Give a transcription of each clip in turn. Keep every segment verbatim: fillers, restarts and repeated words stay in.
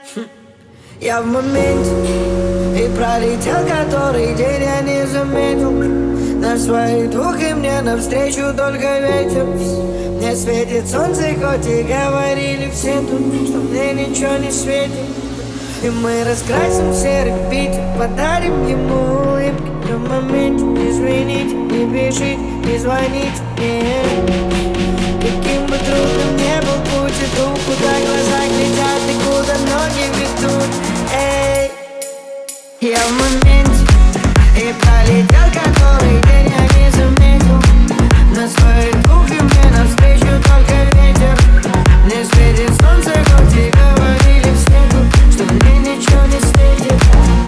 Я в моменте, и пролетел который день, я не заметил. На своих двух и мне навстречу только ветер. Мне светит солнце, хоть и говорили все тут, что мне ничего не светит. И мы раскрасим серый Питер, подарим ему улыбки. Но в моменте, извините, не бежите, не звоните мне. Каким бы трудным не был путь, иду, куда глаза глядят и куда ноги ведут. Эй, я в моменте, и пролетел который день, я не заметил. На своих двух и мне навстречу только ветер. Мне светит солнце, хоть и говорили все тут, что мне ничего не светит.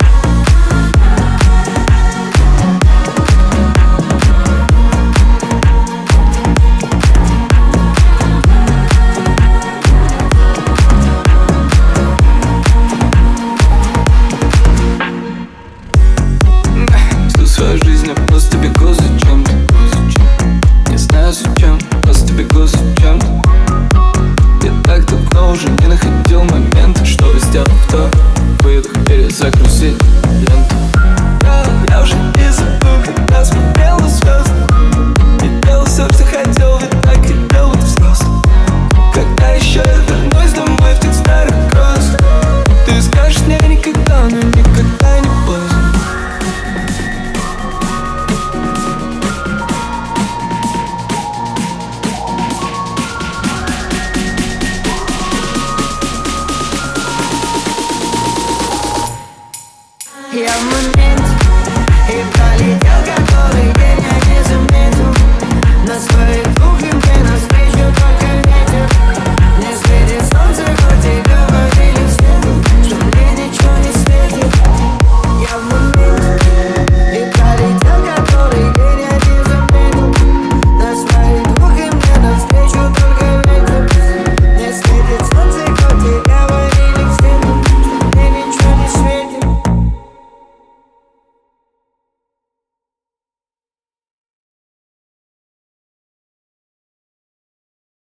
Свою жизнь, я просто бегу за чем-то. Не знаю зачем, просто бегу за чем-то. Я так давно уже не находил момента, чтобы сделать вдох, выдох, перезагрузить.